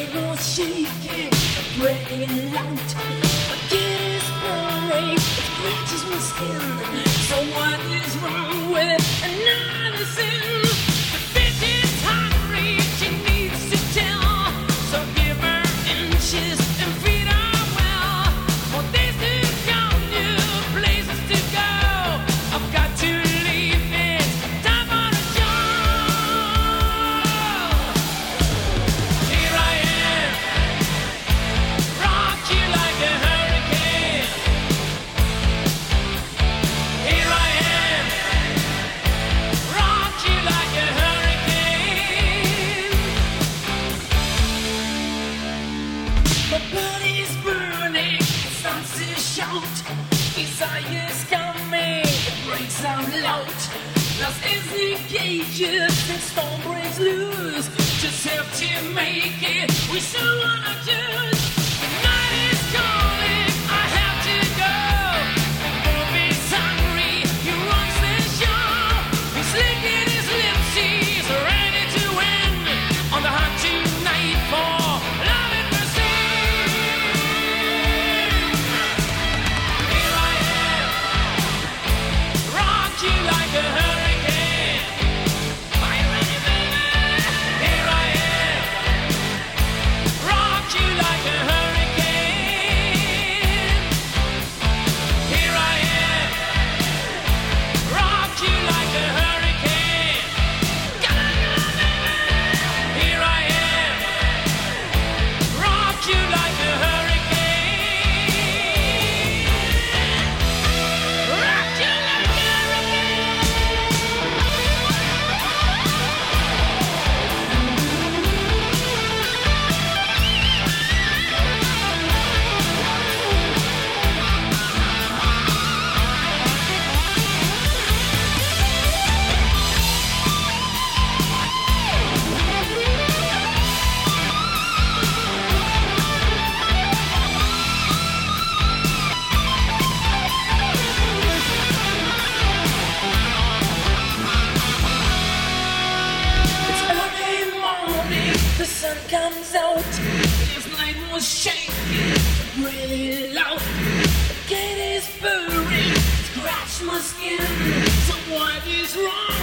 was shaking, breaking out. Again is burning, it scratches my skin. So what is wrong with another sin? The bitch is hungry, she needs to tell. So give her inches and feed her well. More days to come, new places to go. I've got to leave it, time for a job. Here I am, rock you like a hurricane. Here I am, rock you like a hurricane. My body's burning, it starts to shout. Desire's coming, it breaks out loud. Lost is the cages, and storm breaks loose. Just have to make it, we still wanna choose. The night is calling, I have to go. The movie's hungry, he runs the show. He's licking his lips, he's ready to win. On the hunt tonight for love and mercy. Here I am, rock you like a hurricane. Are you ready, baby? Here I am, rock you like a hurricane. Here I am, rock you like a hurricane. Come on, baby. Here I am, rock you like a hurricane. Rock you like a It's early morning, the sun comes out. This night was shaking, really loud. The gate is burning, scratch my skin. So what is wrong?